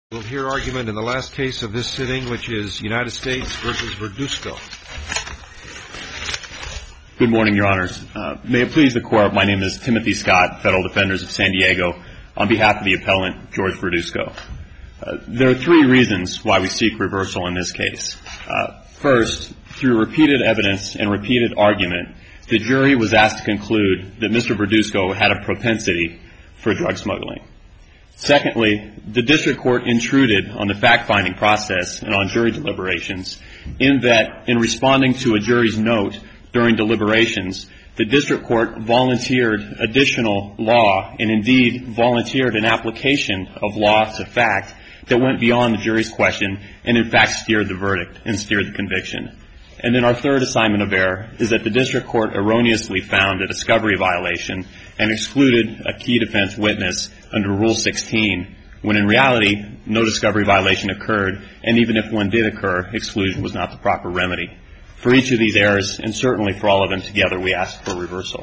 We'll hear argument in the last case of this sitting, which is United States v. Verduzco. Good morning, Your Honors. May it please the Court, my name is Timothy Scott, Federal Defenders of San Diego, on behalf of the appellant, George Verduzco. There are three reasons why we seek reversal in this case. First, through repeated evidence and repeated argument, the jury was asked to conclude that Mr. Verduzco had a propensity for drug smuggling. Secondly, the district court intruded on the fact-finding process and on jury deliberations in that, in responding to a jury's note during deliberations, the district court volunteered additional law and indeed volunteered an application of law to fact that went beyond the jury's question and in fact steered the verdict and steered the conviction. And then our third assignment of error is that the district court erroneously found a discovery violation and excluded a key defense witness under Rule 16, when in reality no discovery violation occurred, and even if one did occur, exclusion was not the proper remedy. For each of these errors, and certainly for all of them together, we ask for reversal.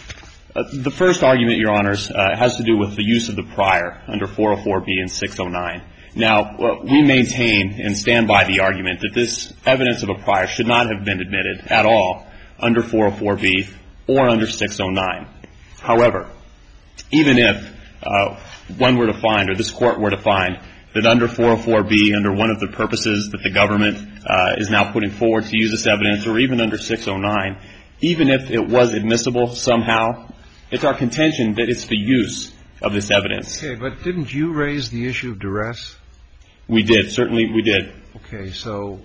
The first argument, Your Honors, has to do with the use of the prior under 404B and 609. Now, we maintain and stand by the argument that this evidence of a prior should not have been admitted at all under 404B or under 609. However, even if one were to find, or this court were to find, that under 404B, under one of the purposes that the government is now putting forward to use this evidence, or even under 609, even if it was admissible somehow, it's our contention that it's the use of this evidence. Okay, but didn't you raise the issue of duress? We did. Certainly we did. Okay, so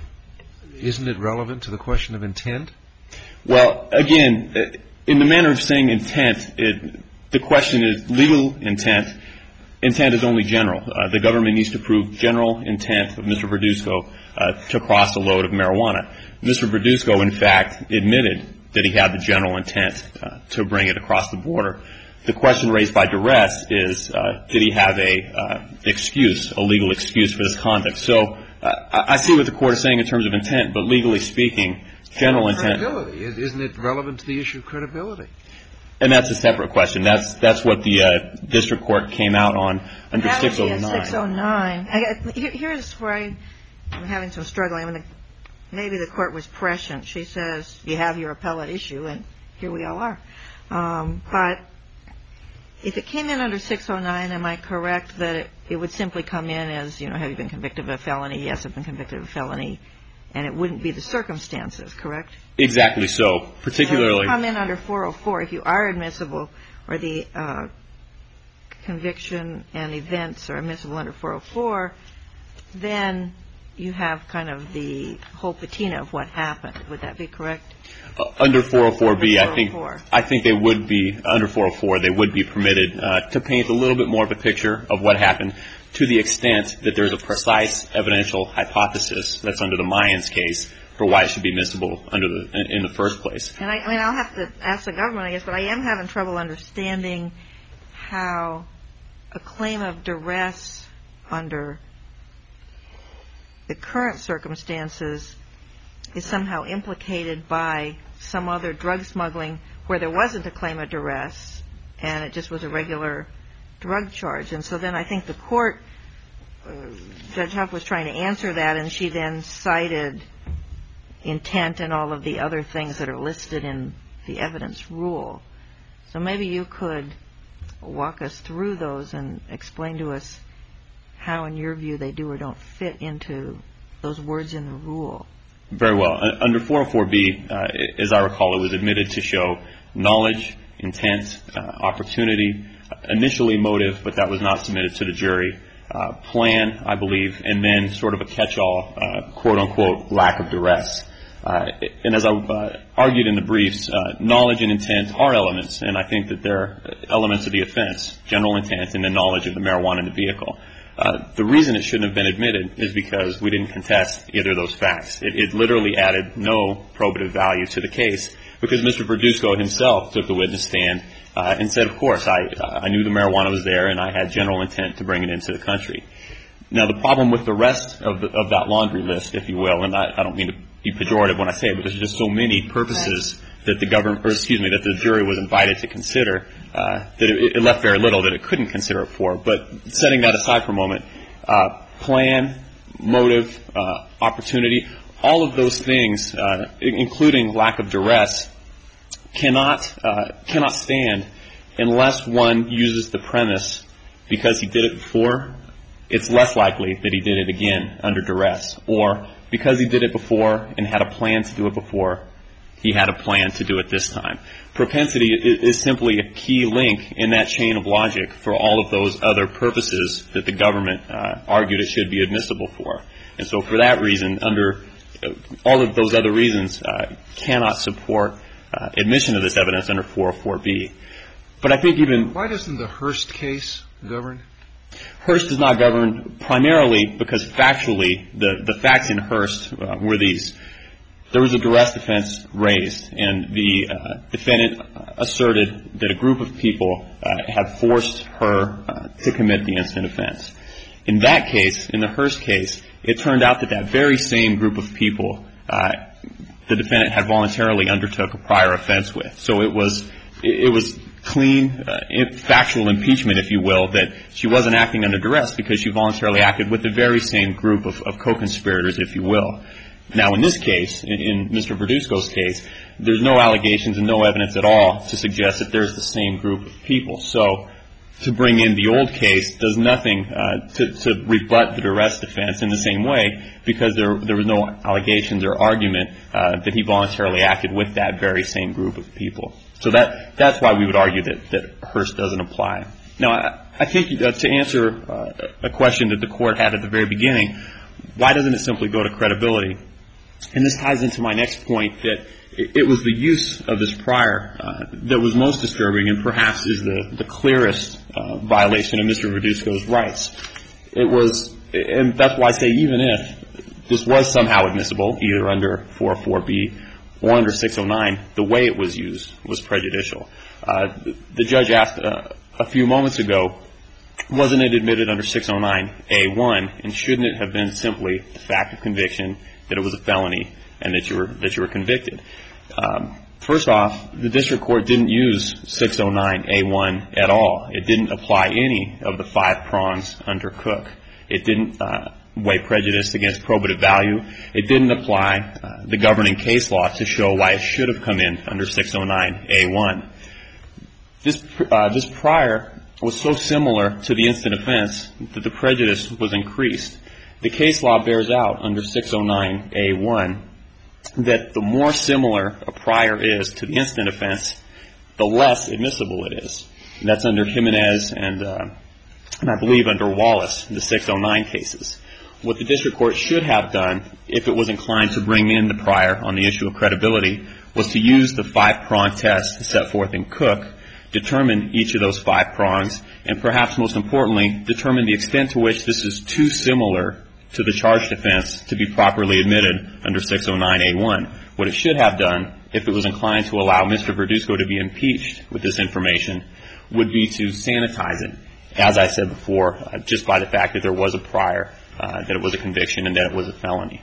isn't it relevant to the question of intent? Well, again, in the manner of saying intent, the question is legal intent. Intent is only general. The government needs to prove general intent of Mr. Verduzco to cross a load of marijuana. Mr. Verduzco, in fact, admitted that he had the general intent to bring it across the border. The question raised by duress is, did he have a legal excuse for this conduct? So I see what the court is saying in terms of intent, but legally speaking, general intent. Credibility. Isn't it relevant to the issue of credibility? And that's a separate question. That's what the district court came out on under 609. That would be a 609. Here's where I'm having some struggling. I mean, maybe the court was prescient. She says, you have your appellate issue, and here we all are. But if it came in under 609, am I correct that it would simply come in as, you know, have you been convicted of a felony? Yes, I've been convicted of a felony. And it wouldn't be the circumstances, correct? Exactly so. Particularly. So if you come in under 404, if you are admissible, or the conviction and events are admissible under 404, then you have kind of the whole patina of what happened. Would that be correct? Under 404B, under I think they would be, under 404, they would be permitted to paint a little bit more of a picture of what happened, to the extent that there's a precise evidential hypothesis that's under the Mayans case for why it should be admissible in the first place. And I mean, I'll have to ask the government, I guess, but I am having trouble understanding how a claim of duress under the current circumstances is somehow implicated by some other drug smuggling where there wasn't a claim of duress and it just was a regular drug charge. And so then I think the court, Judge Huff was trying to answer that, and she then cited intent and all of the other things that are listed in the evidence rule. So maybe you could walk us through those and explain to us how, in your view, they do or don't fit into those words in the rule. Very well. Under 404B, as I recall, it was admitted to show knowledge, intent, opportunity, initially motive, but that was not submitted to the jury, plan, I believe, and then sort of a catch-all, quote-unquote, lack of duress. And as I argued in the briefs, knowledge and intent are elements, and I think that they're elements of the offense, general intent and the knowledge of the marijuana in the vehicle. The reason it shouldn't have been admitted is because we didn't contest either of those facts. It literally added no probative value to the case because Mr. Verduzco himself took the witness stand and said, of course, I knew the marijuana was there and I had general intent to bring it into the country. Now, the problem with the rest of that laundry list, if you will, and I don't mean to be pejorative when I say it, but there's just so many purposes that the jury was invited to consider that it left very little that it couldn't consider it for. But setting that aside for a moment, plan, motive, opportunity, all of those things, including lack of duress, cannot stand unless one uses the premise because he did it before, it's less likely that he did it again under duress. Or because he did it before and had a plan to do it before, he had a plan to do it this time. Propensity is simply a key link in that chain of logic for all of those other purposes that the government argued it should be admissible for. And so for that reason, under all of those other reasons, cannot support admission of this evidence under 404B. But I think even... Why doesn't the Hurst case govern? Hurst does not govern primarily because factually the facts in Hurst were these. There was a duress defense raised, and the defendant asserted that a group of people had forced her to commit the instant offense. In that case, in the Hurst case, it turned out that that very same group of people the defendant had voluntarily undertook a prior offense with. So it was clean, factual impeachment, if you will, that she wasn't acting under duress because she voluntarily acted with the very same group of co-conspirators, if you will. Now, in this case, in Mr. Verduzco's case, there's no allegations and no evidence at all to suggest that there's the same group of people. So to bring in the old case does nothing to rebut the duress defense in the same way because there was no allegations or argument that he voluntarily acted with that very same group of people. So that's why we would argue that Hurst doesn't apply. Now, I think to answer a question that the Court had at the very beginning, why doesn't it simply go to credibility? And this ties into my next point, that it was the use of this prior that was most disturbing and perhaps is the clearest violation of Mr. Verduzco's rights. It was, and that's why I say even if this was somehow admissible, either under 404B or under 609, the way it was used was prejudicial. The judge asked a few moments ago, wasn't it admitted under 609A1, and shouldn't it have been simply the fact of conviction that it was a felony and that you were convicted? First off, the district court didn't use 609A1 at all. It didn't apply any of the 5 prongs under Cook. It didn't weigh prejudice against probative value. It didn't apply the governing case law to show why it should have come in under 609A1. This prior was so similar to the instant offense that the prejudice was increased. The case law bears out under 609A1 that the more similar a prior is to the instant offense, the less admissible it is. And that's under Jimenez and I believe under Wallace, the 609 cases. What the district court should have done, if it was inclined to bring in the prior on the issue of credibility, was to use the 5-prong test set forth in Cook, determine each of those 5 prongs, and perhaps most importantly, determine the extent to which this is too similar to the charged offense to be properly admitted under 609A1. What it should have done, if it was inclined to allow Mr. Verduzco to be impeached with this information, would be to sanitize it, as I said before, just by the fact that there was a prior, that it was a conviction and that it was a felony.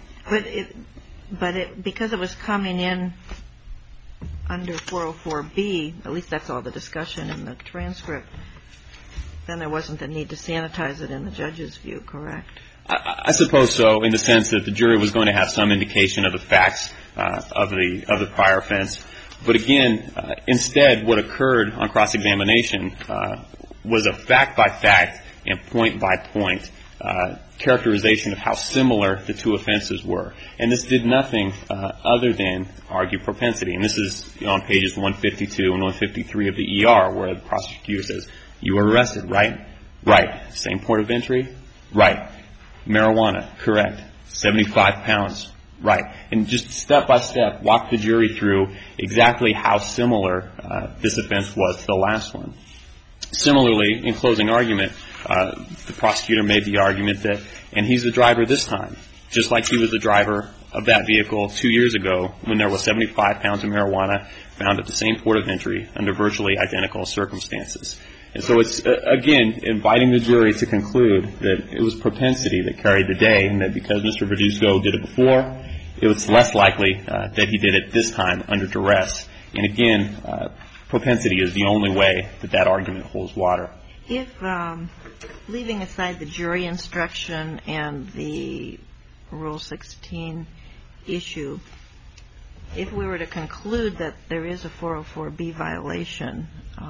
But because it was coming in under 404B, at least that's all the discussion in the transcript, then there wasn't the need to sanitize it in the judge's view, correct? I suppose so, in the sense that the jury was going to have some indication of the facts of the prior offense. But again, instead, what occurred on cross-examination was a fact-by-fact and point-by-point characterization of how similar the two offenses were. And this did nothing other than argue propensity. And this is on pages 152 and 153 of the ER, where the prosecutor says, you were arrested, right? Right. Same port of entry? Right. Marijuana? Correct. 75 pounds? Right. And just step-by-step walk the jury through exactly how similar this offense was to the last one. Similarly, in closing argument, the prosecutor made the argument that, and he's the driver this time, just like he was the driver of that vehicle 2 years ago when there was 75 pounds of marijuana found at the same port of entry under virtually identical circumstances. And so it's, again, inviting the jury to conclude that it was propensity that carried the day, and that because Mr. Verduzco did it before, it was less likely that he did it this time under duress. And again, propensity is the only way that argument holds water. If, leaving aside the jury instruction and the Rule 16 issue, if we were to conclude that there is a 404B violation,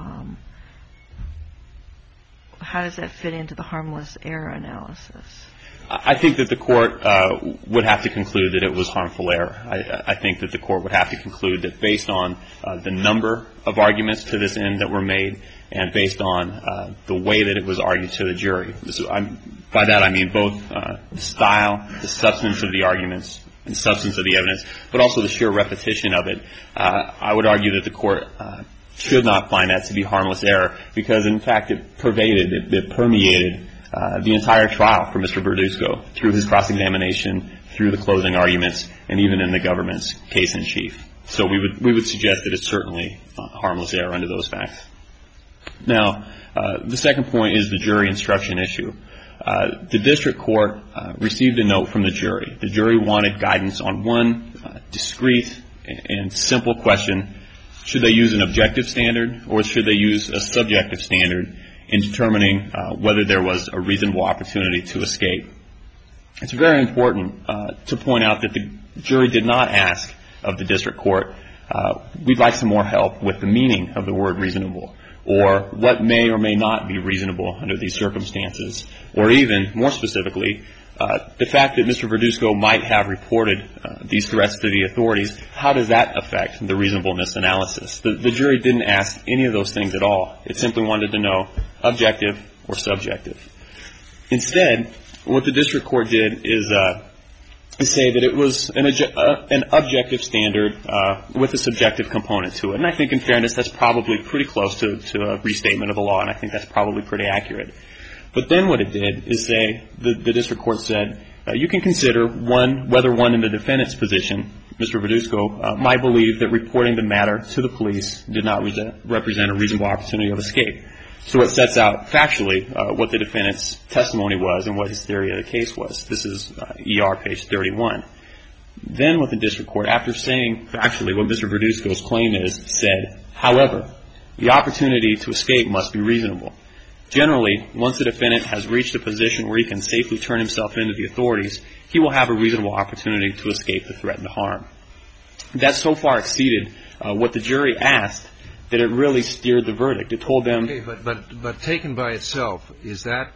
how does that fit into the harmless error analysis? I think that the court would have to conclude that it was harmful error. I think that the court would have to conclude that based on the number of arguments to this end that were made and based on the way that it was argued to the jury. So by that I mean both the style, the substance of the arguments, and substance of the evidence, but also the sheer repetition of it. I would argue that the court should not find that to be harmless error because, in fact, it permeated the entire trial for Mr. Verduzco through his cross-examination, through the closing arguments, and even in the government's case in chief. So we would suggest that it's certainly harmless error under those facts. Now, the second point is the jury instruction issue. The district court received a note from the jury. The jury wanted guidance on one discrete and simple question: should they use an objective standard or should they use a subjective standard in determining whether there was a reasonable opportunity to escape? It's very important to point out that the jury did not ask of the district court, we'd like some more help with the meaning of the word reasonable, or what may or may not be reasonable under these circumstances, or even, more specifically, the fact that Mr. Verduzco might have reported these threats to the authorities. How does that affect the reasonableness analysis? The jury didn't ask any of those things at all. It simply wanted to know objective or subjective. Instead, what the district court did is say that it was an objective standard with a subjective component to it. And I think, in fairness, that's probably pretty close to a restatement of the law, and I think that's probably pretty accurate. But then what it did is say, the district court said, you can consider whether one in the defendant's position, Mr. Verduzco, might believe that reporting the matter to the police did not represent a reasonable opportunity of escape. So it sets out factually what the defendant's testimony was and what his theory of the case was. This is ER page 31. Then what the district court, after saying factually what Mr. Verduzco's claim is, said, however, the opportunity to escape must be reasonable. Generally, once the defendant has reached a position where he can safely turn himself into the authorities, he will have a reasonable opportunity to escape the threatened harm. That so far exceeded what the jury asked that it really steered the verdict. It told them... Okay, but taken by itself, is that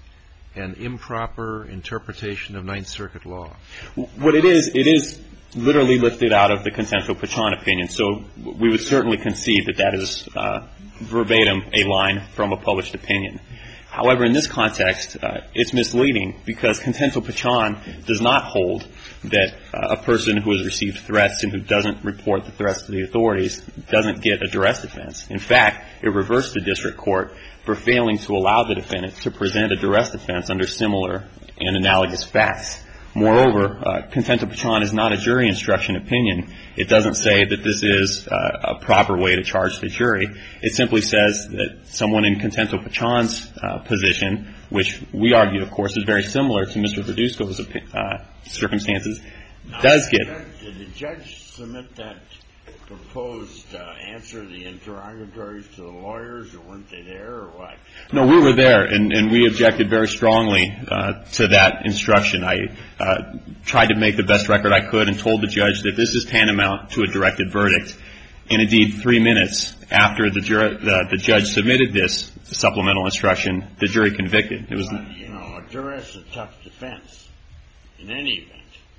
an improper interpretation of Ninth Circuit law? What it is literally lifted out of the Consenso-Pachon opinion. So we would certainly concede that is verbatim a line from a published opinion. However, in this context, it's misleading because Consenso-Pachon does not hold that a person who has received threats and who doesn't report the threats to the authorities doesn't get a duress defense. In fact, it reversed the district court for failing to allow the defendant to present a duress defense under similar and analogous facts. Moreover, Consenso-Pachon is not a jury instruction opinion. It doesn't say that this is a proper way to charge the jury. It simply says that someone in Consenso-Pachon's position, which we argue, of course, is very similar to Mr. Verduzco's circumstances, does get... Did the judge submit that proposed answer to the interrogatories to the lawyers, or weren't they there, or what? No, we were there, and we objected very strongly to that instruction. I tried to make the best record I could and told the judge that this is tantamount to a directed verdict. And indeed, 3 minutes after the judge submitted this supplemental instruction, the jury convicted. It was, a duress is a tough defense in any event.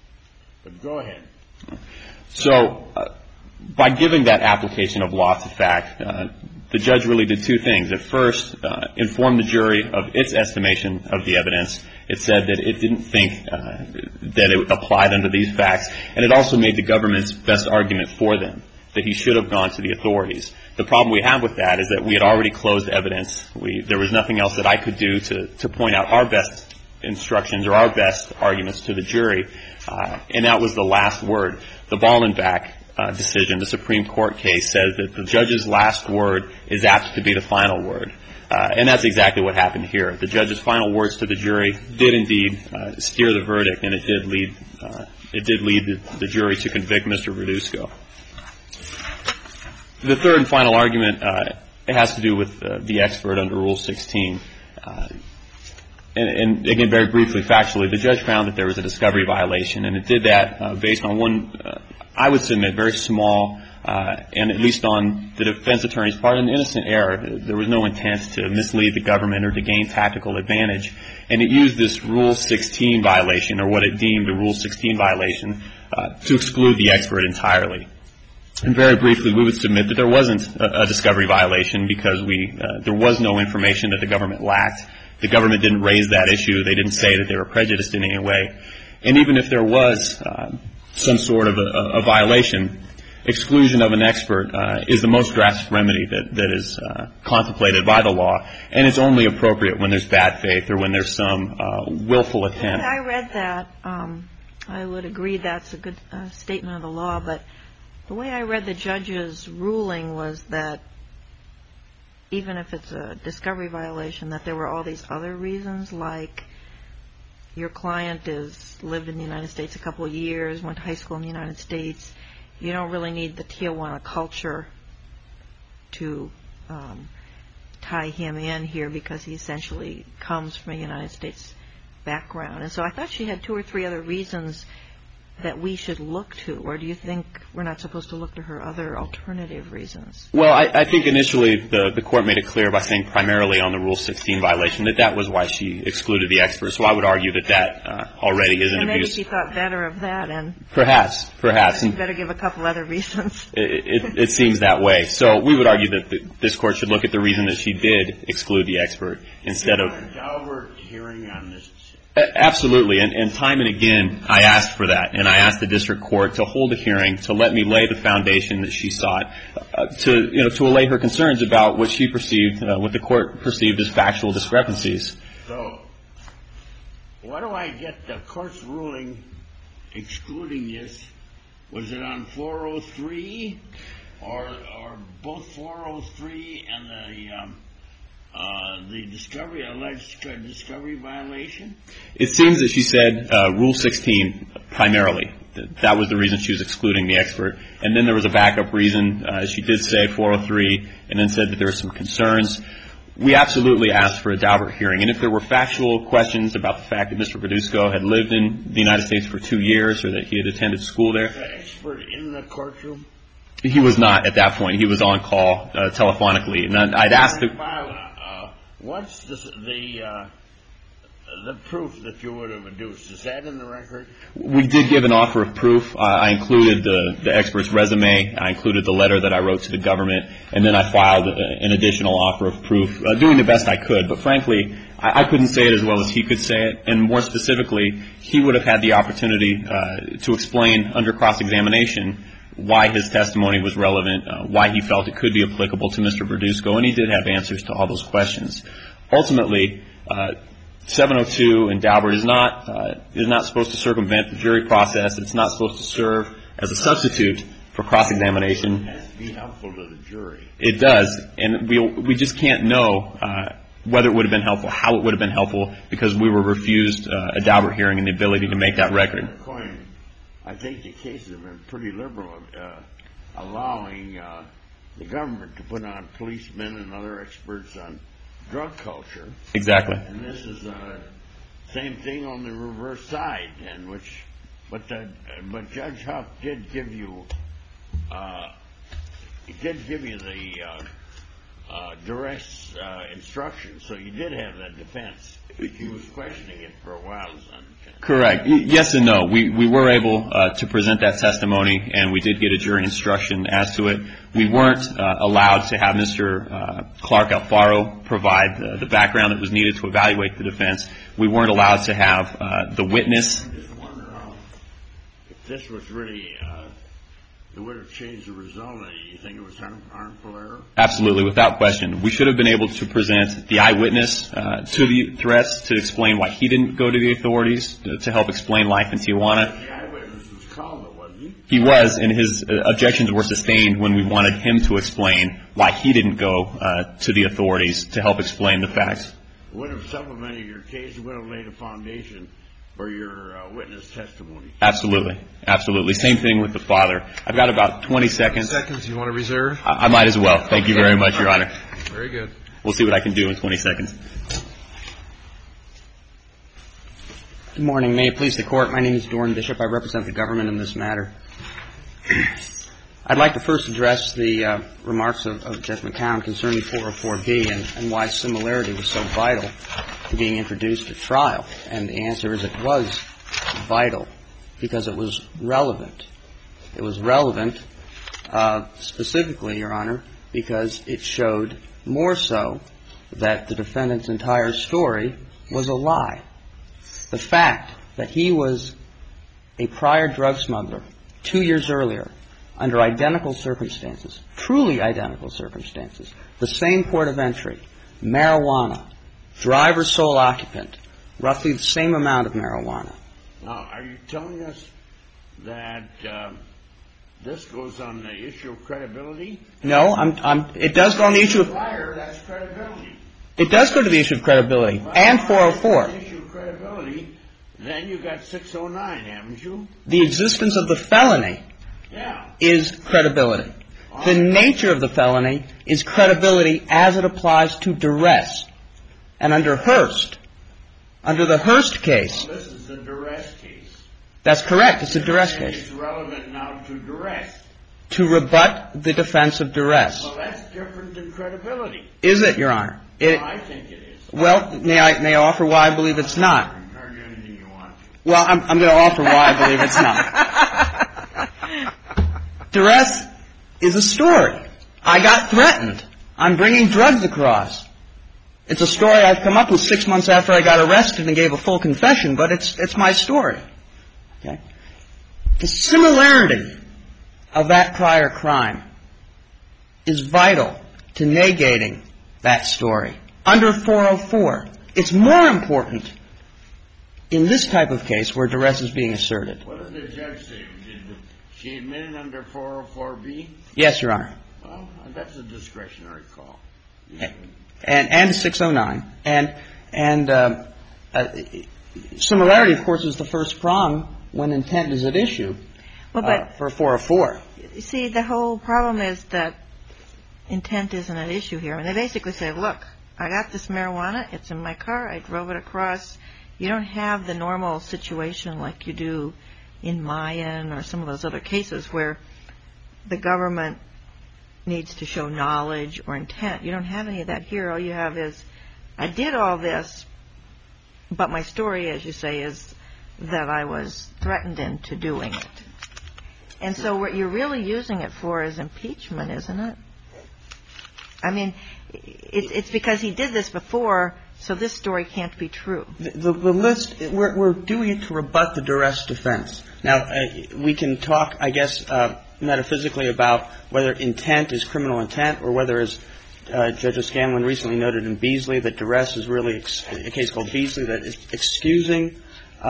But go ahead. So, by giving that application of law to fact, the judge really did two things. At first, informed the jury of its estimation of the evidence. It said that it didn't think that it applied under these facts. And it also made the government's best argument for them, that he should have gone to the authorities. The problem we have with that is that we had already closed evidence. There was nothing else that I could do to point out our best instructions or our best arguments to the jury. And that was the last word. The Ballenbach decision, the Supreme Court case, says that the judge's last word is apt to be the final word. And that's exactly what happened here. The judge's final words to the jury did indeed steer the verdict, and it did lead the jury to convict Mr. Verduzco. The third and final argument It has to do with the expert under Rule 16. And again, very briefly, factually, the judge found that there was a discovery violation, and it did that based on one, I would submit, very small, and at least on the defense attorney's part, an innocent error. There was no intent to mislead the government or to gain tactical advantage. And it used this Rule 16 violation, or what it deemed a Rule 16 violation, to exclude the expert entirely. And very briefly, we would submit that there wasn't a discovery violation because there was no information that the government lacked. The government didn't raise that issue. They didn't say that they were prejudiced in any way. And even if there was some sort of a violation, exclusion of an expert is the most drastic remedy that is contemplated by the law, and it's only appropriate when there's bad faith or when there's some willful attempt. I read that. I would agree that's a good statement of the law, but the way I read the judge's ruling was that even if it's a discovery violation, that there were all these other reasons, like your client lived in the United States a couple of years, went to high school in the United States. You don't really need the Tijuana culture to tie him in here because he essentially comes from a United States background. And so I thought she had 2 or 3 other reasons that we should look to, or do you think we're not supposed to look to her other alternative reasons? Well, I think initially the court made it clear by saying primarily on the Rule 16 violation that was why she excluded the expert. So I would argue that already is an abuse. And maybe she thought better of that, and perhaps. You better give a couple other reasons. It seems that way. So we would argue that this court should look at the reason that she did exclude the expert instead of. A Daubert hearing on this. Absolutely, and time and again I asked for that, and I asked the district court to hold a hearing to let me lay the foundation that she sought to allay her concerns about what she perceived, what the court perceived as factual discrepancies. So, what do I get the court's ruling excluding this? Was it on 403 or both 403 and the alleged discovery violation? It seems that she said Rule 16 primarily. That was the reason she was excluding the expert. And then there was a backup reason. She did say 403 and then said that there were some concerns. We absolutely asked for a Daubert hearing. And if there were factual questions about the fact that Mr. Verduzco had lived in the United States for 2 years or that he had attended school there. Was the expert in the courtroom? He was not at that point. He was on call telephonically. And I'd asked him. What's the proof that you would have adduced? Is that in the record? We did give an offer of proof. I included the expert's resume. I included the letter that I wrote to the government. And then I filed an additional offer of proof, doing the best I could. But frankly, I couldn't say it as well as he could say it. And more specifically, he would have had the opportunity to explain under cross-examination why his testimony was relevant, why he felt it could be applicable to Mr. Verduzco, and he did have answers to all those questions. Ultimately, 702 and Daubert is not supposed to circumvent the jury process. It's not supposed to serve as a substitute for cross-examination. It has to be helpful to the jury. It does, and we just can't know whether it would have been helpful, how it would have been helpful, because we were refused a Daubert hearing and the ability to make that record. I think the cases have been pretty liberal, allowing the government to put on policemen and other experts on drug culture. Exactly. And this is the same thing on the reverse side, but Judge Huff did give you the duress instruction, so you did have that defense. He was questioning it for a while. Correct. Yes and no. We were able to present that testimony, and we did get a jury instruction as to it. We weren't allowed to have Mr. Clark Alfaro provide the background that was needed to evaluate the defense. We weren't allowed to have the witness. I just wonder if this was really, it would have changed the result. Do you think it was harmful error? Absolutely, without question. We should have been able to present the eyewitness to the threats to explain why he didn't go to the authorities, to help explain life in Tijuana. The eyewitness was called, wasn't he? He was, and his objections were sustained when we wanted him to explain why he didn't go to the authorities to help explain the facts. Would have supplemented your case, would have laid a foundation for your witness testimony. Absolutely. Absolutely. Same thing with the father. I've got about 20 seconds. 20 seconds you want to reserve? I might as well. Thank you very much, Your Honor. Very good. We'll see what I can do in 20 seconds. Good morning. May it please the Court. My name is Doran Bishop. I represent the government in this matter. I'd like to first address the remarks of Judge McCown concerning 404B and why similarity was so vital to being introduced at trial. And the answer is it was vital because it was relevant. It was relevant specifically, Your Honor, because it showed more so that the defendant's entire story was a lie. The fact that he was a prior drug smuggler 2 years earlier under identical circumstances, truly identical circumstances, the same port of entry, marijuana, driver sole occupant, roughly the same amount of marijuana. Now, are you telling us that this goes on the issue of credibility? No, it does go on the issue of Prior, that's credibility. It does go to the issue of credibility and 404. The issue of credibility, then you got 609, haven't you? The existence of the felony is credibility. The nature of the felony is credibility as it applies to duress. And under Hearst, under the Hearst case. Well, this is a duress case. That's correct. It's a duress And case. it's relevant now to duress. To rebut the defense of duress. Well, that's different than credibility. Is it, Your Honor? Well, I think it is. Well, may I offer why I believe it's not? You can argue anything you want to. Well, I'm going to offer why I believe it's not. Duress is a story. I got threatened. I'm bringing drugs across. It's a story I've come up with 6 months after I got arrested and gave a full confession, but it's my story. Okay? The similarity of that prior crime is vital to negating that story. Under 404, it's more important in this type of case where duress is being asserted. What did the judge say? Did she admit it under 404B? Yes, Your Honor. Well, that's a discretionary call. And 609. And similarity, of course, is the first prong when intent is at issue for 404. See, the whole problem is that intent isn't an issue here. I mean, they basically say, look, I got this marijuana. It's in my car. I drove it across. You don't have the normal situation like you do in Mayan or some of those other cases where the government needs to show knowledge or intent. You don't have any of that here. All you have is, I did all this, but my story, as you say, is that I was threatened into doing it. And so what you're really using it for is impeachment, isn't it? I mean, it's because he did this before, so this story can't be true. The list, we're doing it to rebut the duress defense. Now, we can talk, I guess, metaphysically about whether intent is criminal intent or whether, as Judge O'Scanlan recently noted in Beasley, that duress is really a case called Beasley that is excusing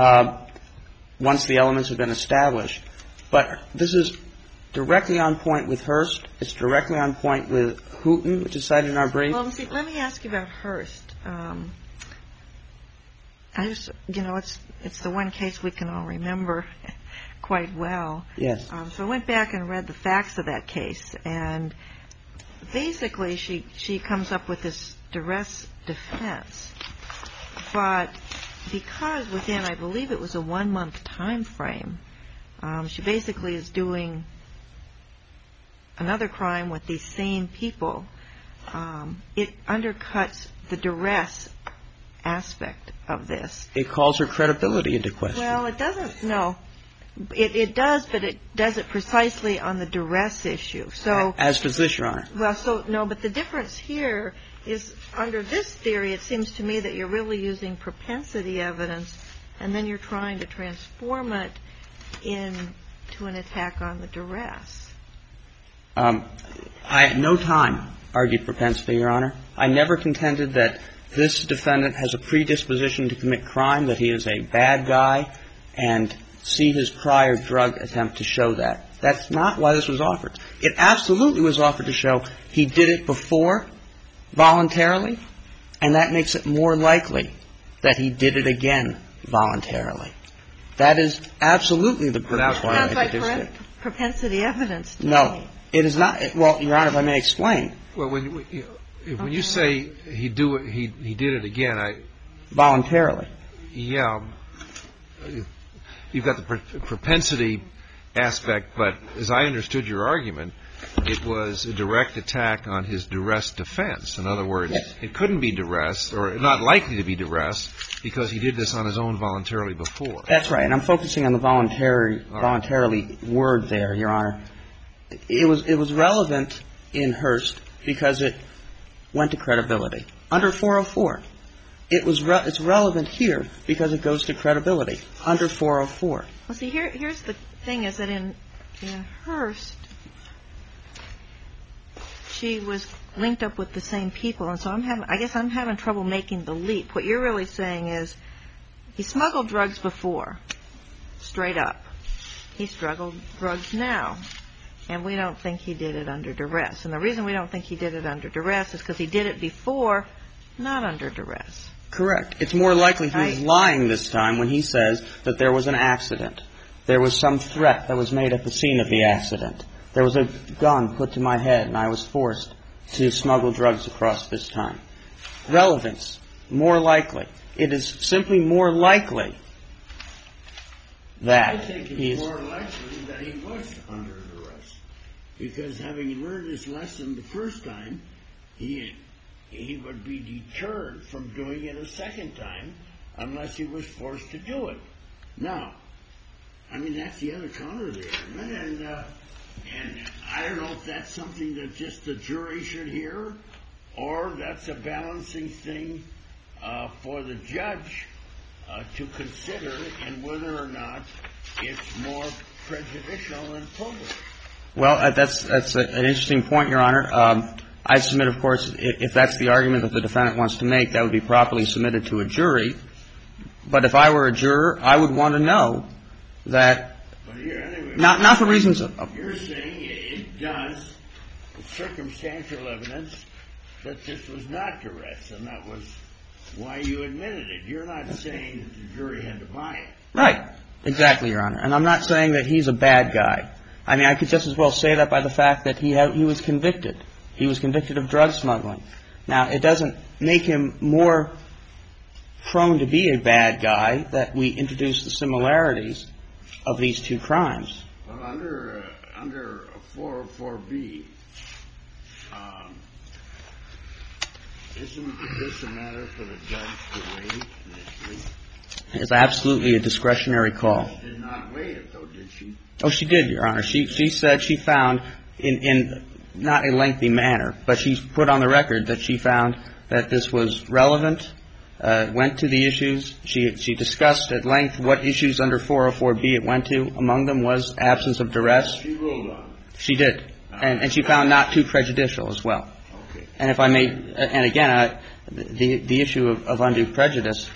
once the elements have been established. But this is directly on point with Hearst. It's directly on point with Hooten, which is cited in our brief. Well, see, let me ask you about Hearst. It's the one case we can all remember quite well. Yes. So I went back and read the facts of that case, and basically she comes up with this duress defense. But because within, I believe it was a 1-month time frame, she basically is doing another crime with these same people. It undercuts the duress aspect of this. It calls her credibility into question. Well, it doesn't. No, it does, but it does it precisely on the duress issue. So as does this, Your Honor. Well, so no, but the difference here is under this theory, it seems to me that you're really using propensity evidence, and then you're trying to transform it into an attack on the duress. I at no time argued propensity, Your Honor. I never contended that this defendant has a predisposition to commit crime, that he is a bad guy, and see his prior drug attempt to show that. That's not why this was offered. It absolutely was offered to show he did it before voluntarily, and that makes it more likely that he did it again voluntarily. That is absolutely the purpose why I introduced it. Propensity evidence to No, me. it is not. Well, Your Honor, if I may explain. Well, When you say he did it again, Voluntarily. yeah, you've got the propensity aspect, but as I understood your argument, it was a direct attack on his duress defense. In other words, yes. It couldn't be duress, or not likely to be duress, because he did this on his own voluntarily before. That's right, and I'm focusing on the voluntarily word there, Your Honor. It was relevant in Hurst because it went to credibility. Under 404, it's relevant here because it goes to credibility. Under 404. Well, see, here's the thing: is that in Hurst, she was linked up with the same people, and so I guess I'm having trouble making the leap. What you're really saying is he smuggled drugs before, straight up. He smuggled drugs now, and we don't think he did it under duress. And the reason we don't think he did it under duress is because he did it before, not under duress. Correct. It's more likely he was lying this time when he says that there was an accident. There was some threat that was made at the scene of the accident. There was a gun put to my head, and I was forced to smuggle drugs across this time. Relevance, more likely. It is simply more likely that I think it's more likely that he was under duress, because having learned his lesson the first time, he would be deterred from doing it a second time unless he was forced to do it. Now, I mean, that's the other counter to the argument, and I don't know if that's something that just the jury should hear, or that's a balancing thing for the judge to consider, and whether or not it's more prejudicial than probative. Well, that's an interesting point, Your Honor. I submit, of course, if that's the argument that the defendant wants to make, that would be properly submitted to a jury. But if I were a juror, I would want to know that, Anyway, not for reasons of... You're saying it does circumstantial evidence that this was not duress, and that was why you admitted it. You're not saying that the jury had to buy it. Right. Exactly, Your Honor. And I'm not saying that he's a bad guy. I mean, I could just as well say that by the fact that he was convicted. He was convicted of drug smuggling. Now, it doesn't make him more prone to be a bad guy that we introduce the similarities of these two crimes. Well, under 404B, isn't this a matter for the judge to weigh initially? It's absolutely a discretionary call. She did not weigh it, though, did she? Oh, she did, Your Honor. She said she found, in not a lengthy manner, but she put on the record that she found that this was relevant, went to the issues. She discussed at length what issues under 404B it went to. Among them was absence of duress. She ruled on it. She did. And she found not too prejudicial as well. Okay. And if I may, and again, the issue of undue prejudice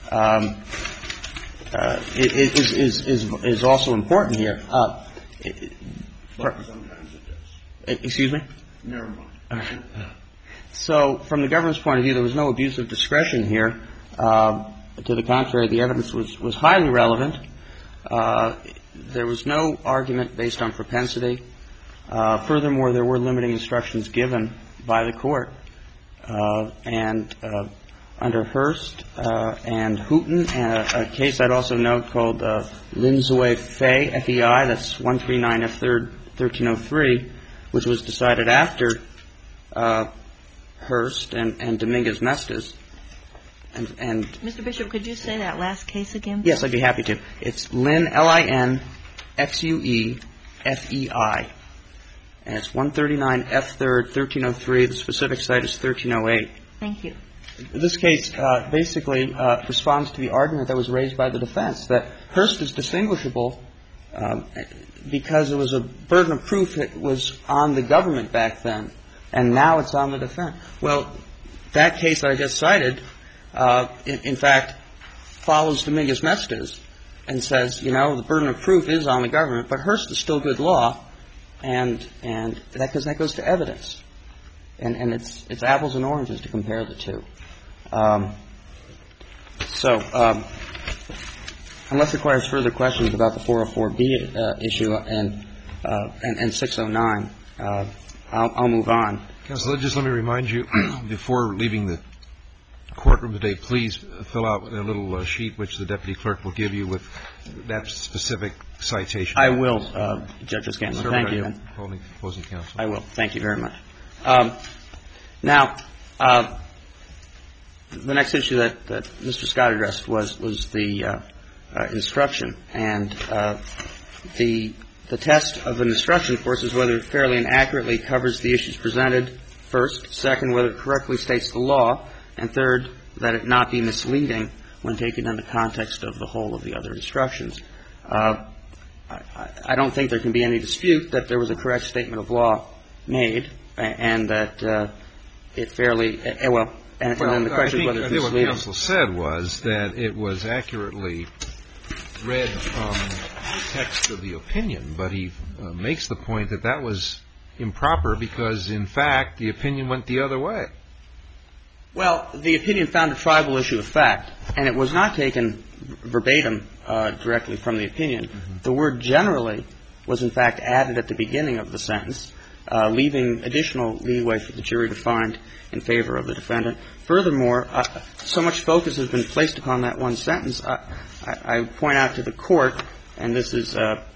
is also important here. Sometimes it does. Excuse me? Never mind. So from the government's point of view, there was no abuse of discretion here. To the contrary, the evidence was highly relevant. There was no argument based on propensity. Furthermore, there were limiting instructions given by the court. And under Hurst and Hooten, and a case I'd also note called Linzoe-Fey, F-E-I, that's 139 F3rd 1303, which was decided after Hurst and Dominguez-Mestes. And Mr. Bishop, could you say that last case again? Yes, I'd be happy to. It's Lin, L-I-N-X-U-E, F-E-I. And it's 139 F3rd 1303. The specific site is 1308. Thank you. This case basically responds to the argument that was raised by the defense, that Hurst is distinguishable because it was a burden of proof that was on the government back then, and now it's on the defense. Well, that case I just cited, in fact, follows Dominguez-Mestes and says, you know, the burden of proof is on the government, but Hurst is still good law, and that goes to evidence. And it's apples and oranges to compare the two. Unless the Court has further questions about the 404B issue and 609, I'll move on. Counsel, just let me remind you, before leaving the courtroom today, please fill out a little sheet which the deputy clerk will give you with that specific citation. I will, Judge O'Scanlan. Thank you. Opposing counsel. I will. Thank you very much. Now, the next issue that Mr. Scott addressed was the instruction. And the test of an instruction, of course, is whether it fairly and accurately covers the issues presented, first. Second, whether it correctly states the law. And third, that it not be misleading when taken in the context of the whole of the other instructions. I don't think there can be any dispute that there was a correct statement of law made and that it fairly well, and then the question is whether it's misleading. I think what counsel said was that it was accurately read from the text of the opinion, but he makes the point that that was improper because, in fact, the opinion went the other way. Well, the opinion found a tribal issue of fact, and it was not taken verbatim directly from the opinion. Mm-hmm. The word generally was, in fact, added at the beginning of the sentence, leaving additional leeway for the jury to find in favor of the defendant. Furthermore, so much focus has been placed upon that one sentence. I point out to the Court, and this is at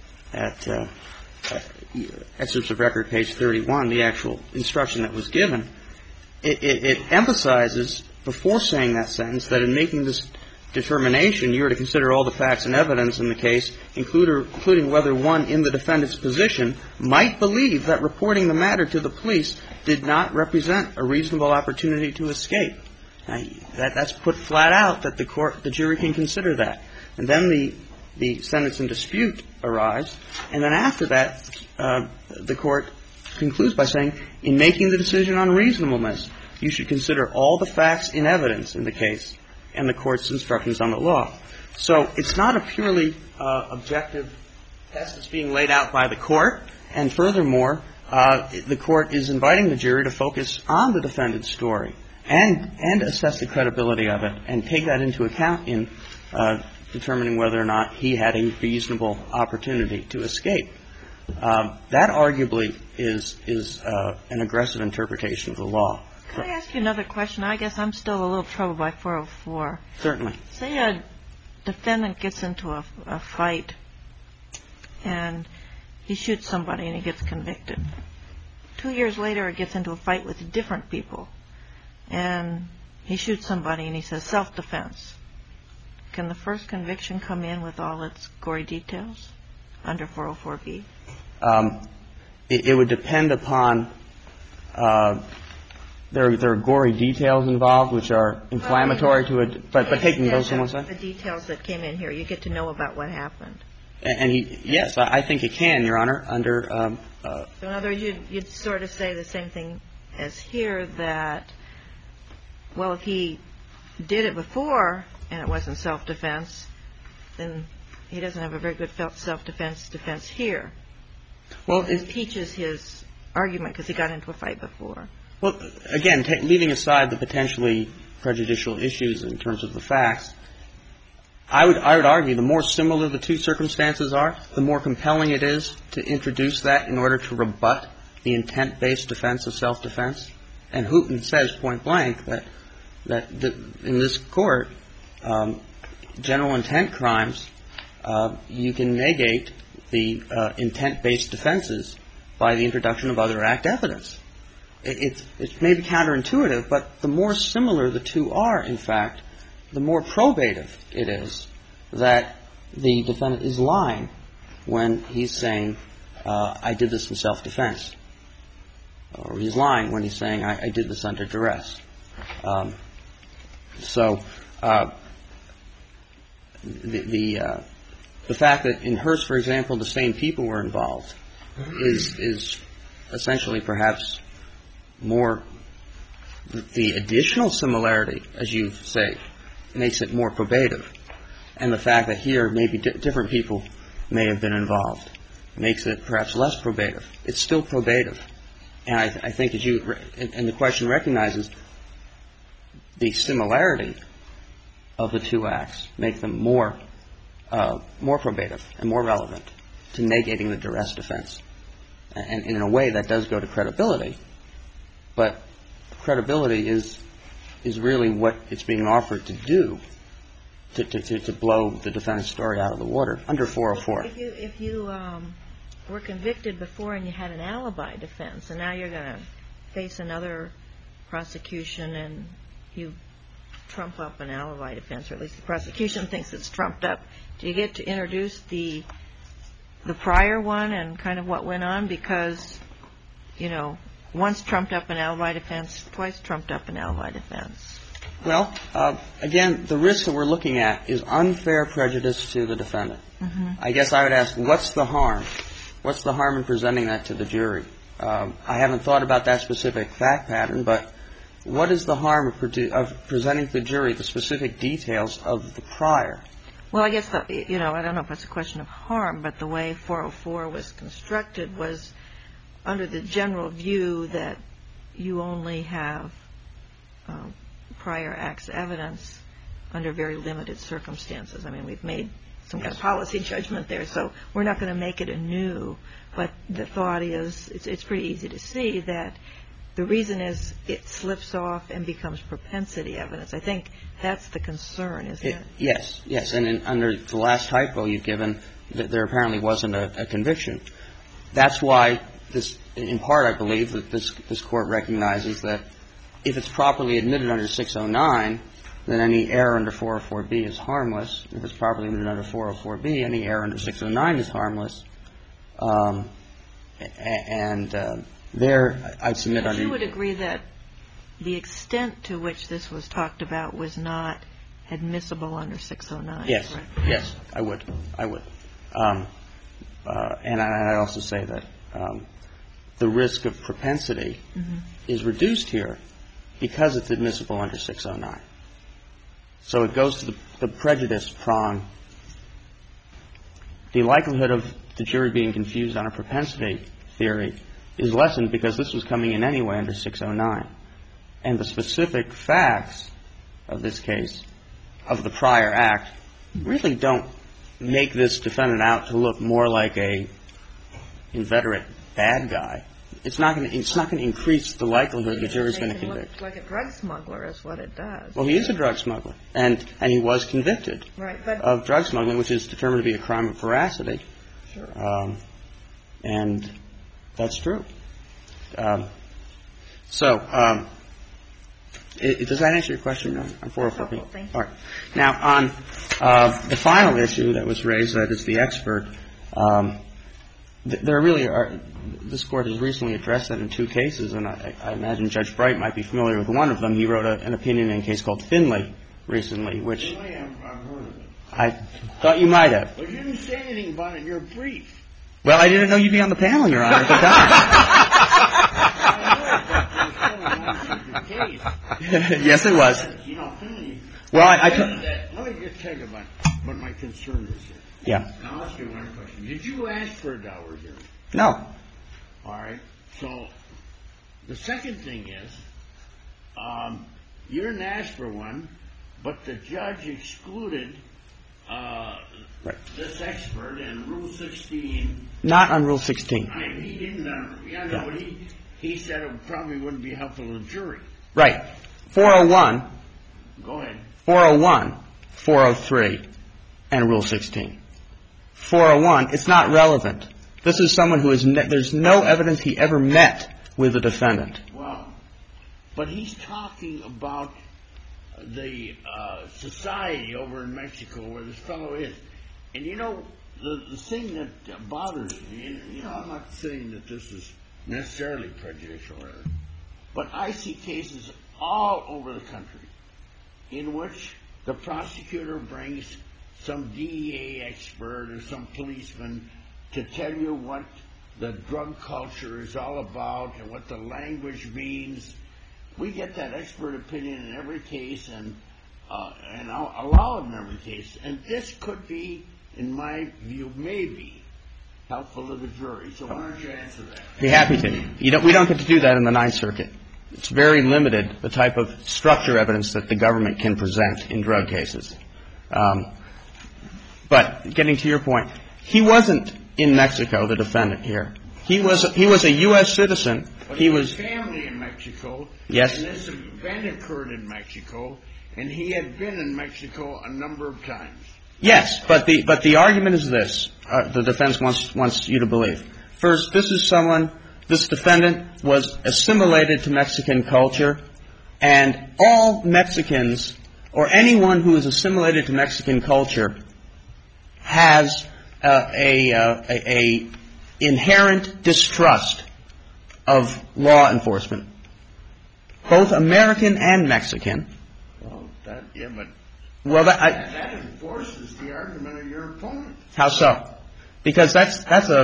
excerpts of record, page 31, the actual instruction that was given. It emphasizes, before saying that sentence, that in making this determination, you are to consider all the facts and evidence in the case, including whether one in the defendant's position might believe that reporting the matter to the police did not represent a reasonable opportunity to escape. Now, that's put flat out that the jury can consider that. And then the sentence in dispute arrives, and then after that, the Court concludes by saying, in making the decision on reasonableness, you should consider all the facts in evidence in the case and the Court's instructions on the law. So it's not a purely objective test that's being laid out by the Court. And furthermore, the Court is inviting the jury to focus on the defendant's story and assess the credibility of it and take that into account in determining whether or not he had a reasonable opportunity to escape. That arguably is an aggressive interpretation of the law. Can I ask you another question? I guess I'm still a little troubled by 404. Certainly. Say a defendant gets into a fight and he shoots somebody and he gets convicted. 2 years later, he gets into a fight with different people and he shoots somebody and he says self-defense. Can the first conviction come in with all its gory details under 404B? It would depend upon there are gory details involved which are inflammatory to it, but taking those from one side. The details that came in here, you get to know about what happened. And yes, I think it can, Your Honor, under So in other words, you'd sort of say the same thing as here, that, well, if he did it before and it wasn't self-defense, then he doesn't have a very good self-defense here. Well, it impeaches his argument because he got into a fight before. Well, again, leaving aside the potentially prejudicial issues in terms of the facts, I would argue the more similar the two circumstances are, the more compelling it is to introduce that in order to rebut the intent-based defense of self-defense. And Hooten says point blank that in this Court, general intent crimes, you can negate the intent-based defenses by the introduction of other act evidence. It's maybe counterintuitive, but the more similar the two are, in fact, the more probative it is that the defendant is lying when he's saying, I did this in self-defense. Or he's lying when he's saying, I did this under duress. So the fact that in Hearst, for example, the same people were involved is essentially perhaps more the additional similarity, as you say, makes it more probative. And the fact that here maybe different people may have been involved makes it perhaps less probative. It's still probative. And I think as you and the question recognizes the similarity of the two acts make them more probative and more relevant to negating the duress defense. And in a way, that does go to credibility. But credibility is really what it's being offered to do to blow the defendant's story out of the water under 404. If you were convicted before and you had an alibi defense, and now you're going to face another prosecution and you trump up an alibi defense, or at least the prosecution thinks it's trumped up, do you get to introduce the prior one and kind of what went on? Because, you know, once trumped up an alibi defense, twice trumped up an alibi defense. Well, again, the risk that we're looking at is unfair prejudice to the defendant. Mm-hmm. I guess I would ask, what's the harm? What's the harm in presenting that to the jury? I haven't thought about that specific fact pattern, but what is the harm of presenting to the jury the specific details of the prior? Well, I guess, you know, I don't know if it's a question of harm, but the way 404 was constructed was under the general view that you only have prior acts evidence under very limited circumstances. I mean, we've made some kind of policy judgment there, so we're not going to make it anew. But the thought is, it's pretty easy to see that the reason is it slips off and becomes propensity evidence. I think that's the concern, isn't it? Yes, yes. And under the last hypo you've given, there apparently wasn't a conviction. That's why this, in part, I believe, that this Court recognizes that if it's properly admitted under 609, then any error under 404B is harmless. If it's properly admitted under 404B, any error under 609 is harmless. There, I'd submit under... You would agree that the extent to which this was talked about was not admissible under 609? Yes, right? Yes, I would. And I'd also say that the risk of propensity is reduced here because it's admissible under 609. So it goes to the prejudice prong. The likelihood of the jury being confused on a propensity theory is lessened because this was coming in anyway under 609. And the specific facts of this case, of the prior act, really don't make this defendant out to look more like a inveterate bad guy. It's not going to increase the likelihood the jury's going to convict. Look like a drug smuggler is what it does. Well, he is a drug smuggler, and he was convicted of drug smuggling, which is determined to be a crime of veracity. Sure. And that's true. Does that answer your question on 404B? Thank you. All right. Now, on the final issue that was raised, that is the expert, there really are. This Court has recently addressed that in two cases, and I imagine Judge Bright might be familiar with one of them. He wrote an opinion in a case called Finley recently, which I've heard of it. I thought you might have. But you didn't say anything about it in your brief. Well, I didn't know you'd be on the panel, Your Honor, at the time. Yes, it was. You know, Finley. Well, let me just tell you about what my concern is here. Yeah. Now, I'll ask you one question. Did you ask for a Dower hearing? No. All right. So the second thing is, you didn't ask for one, but the judge excluded this expert in Rule 16. Not on Rule 16. I mean, he didn't. But he said it probably wouldn't be helpful to the jury. Right. 401. Go ahead. 401, 403, and Rule 16. 401, it's not relevant. This is someone who there's no evidence he ever met with the defendant. Well, but he's talking about the society over in Mexico where this fellow is. And, you know, the thing that bothers me, and, you know, I'm not saying that this is necessarily prejudicial, but I see cases all over the country in which the prosecutor brings some DEA expert or some policeman to tell you what the drug culture is all about and what the language means. We get that expert opinion in every case and allow it in every case. And this could be, in my view, maybe helpful to the jury. So why don't you answer that? Be happy to. We don't get to do that in the Ninth Circuit. It's very limited, the type of structure evidence that the government can present in drug cases. But getting to your point, he wasn't in Mexico, the defendant here. He was a U.S. citizen. But He was family in Mexico. Yes. And this event occurred in Mexico, and he had been in Mexico a number of times. Yes, but the argument is this. The defense wants you to believe. First, this defendant was assimilated to Mexican culture, and all Mexicans or anyone who is assimilated to Mexican culture has a inherent distrust of law enforcement, both American and Mexican. Well, that enforces the argument of your opponent. How so? Because that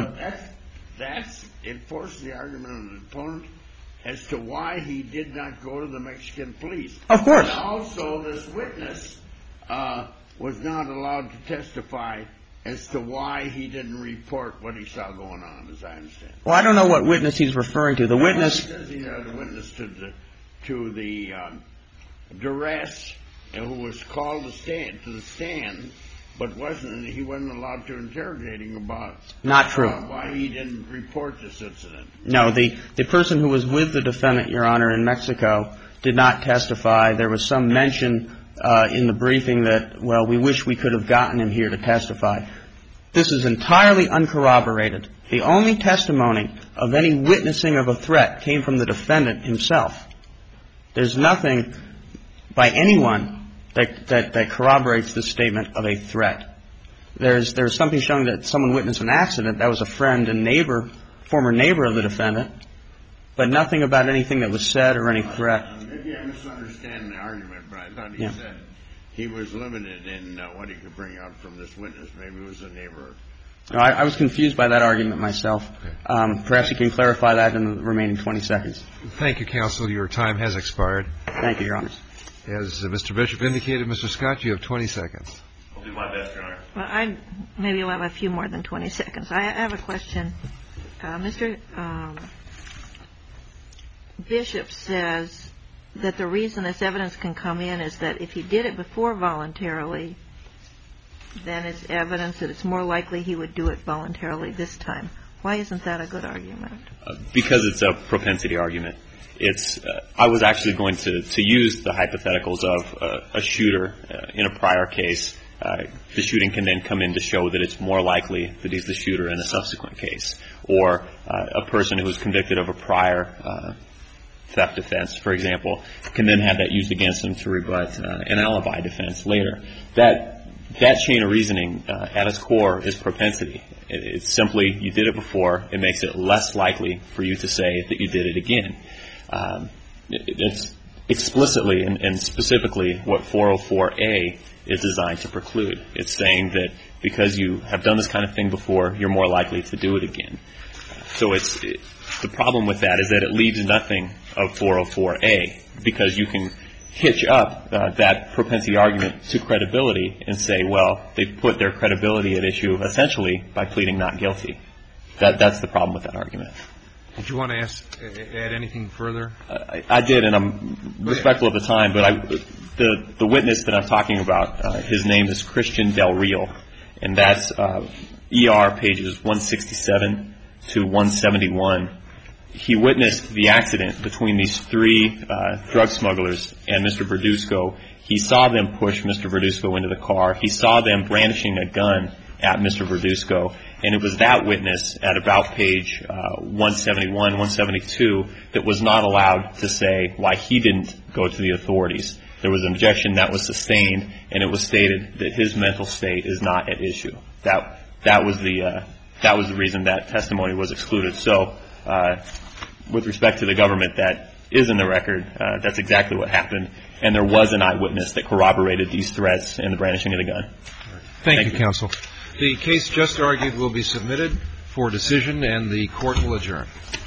enforces the argument of the opponent as to why he did not go to the Mexican police. Of course. And also, this witness was not allowed to testify as to why he didn't report what he saw going on, as I understand. Well, I don't know what witness he's referring to. The witness. He says he had a witness to the duress, who was called to the stand, but he wasn't allowed to interrogate him about. Not true. Why he didn't report this incident. No, the person who was with the defendant, Your Honor, in Mexico did not testify. There was some mention in the briefing that, well, we wish we could have gotten him here to testify. This is entirely uncorroborated. The only testimony of any witnessing of a threat came from the defendant himself. There's nothing by anyone that corroborates this statement of a threat. There's something showing that someone witnessed an accident. That was a friend and neighbor, former neighbor of the defendant, but nothing about anything that was said or any threat. Maybe I misunderstand the argument, but I thought he said he was limited in what he could bring out from this witness. Maybe it was a neighbor. No, I was confused by that argument myself. Perhaps you can clarify that in the remaining 20 seconds. Thank you, counsel. Your time has expired. Thank you, Your Honor. As Mr. Bishop indicated, Mr. Scott, you have 20 seconds. I'll do my best, Your Honor. Well, maybe I'll have a few more than 20 seconds. I have a question. Mr. Bishop says that the reason this evidence can come in is that if he did it before voluntarily, then it's evidence that it's more likely he would do it voluntarily this time. Why isn't that a good argument? Because it's a propensity argument. I was actually going to use the hypotheticals of a shooter in a prior case. The shooting can then come in to show that it's more likely that he's the shooter in a subsequent case. Or a person who was convicted of a prior theft offense, for example, can then have that used against him to rebut an alibi defense later. That chain of reasoning at its core is propensity. It's simply you did it before. It makes it less likely for you to say that you did it again. It's explicitly and specifically what 404A is designed to preclude. It's saying that because you have done this kind of thing before, you're more likely to do it again. So the problem with that is that it leaves nothing of 404A, because you can hitch up that propensity argument to credibility and say, well, they put their credibility at issue essentially by pleading not guilty. That's the problem with that argument. Did you want to add anything further? I did, and I'm respectful of the time, but the witness that I'm talking about, his name is Christian Del Real, and that's ER pages 167 to 171. He witnessed the accident between these three drug smugglers and Mr. Verduzco. He saw them push Mr. Verduzco into the car. He saw them brandishing a gun at Mr. Verduzco. And it was that witness at about page 171, 172 that was not allowed to say why he didn't go to the authorities. There was an objection that was sustained, and it was stated that his mental state is not at issue. That was the reason that testimony was excluded. So with respect to the government, that is in the record. That's exactly what happened. And there was an eyewitness that corroborated these threats and the brandishing of the gun. Thank you, counsel. The case just argued will be submitted for decision, and the court will adjourn.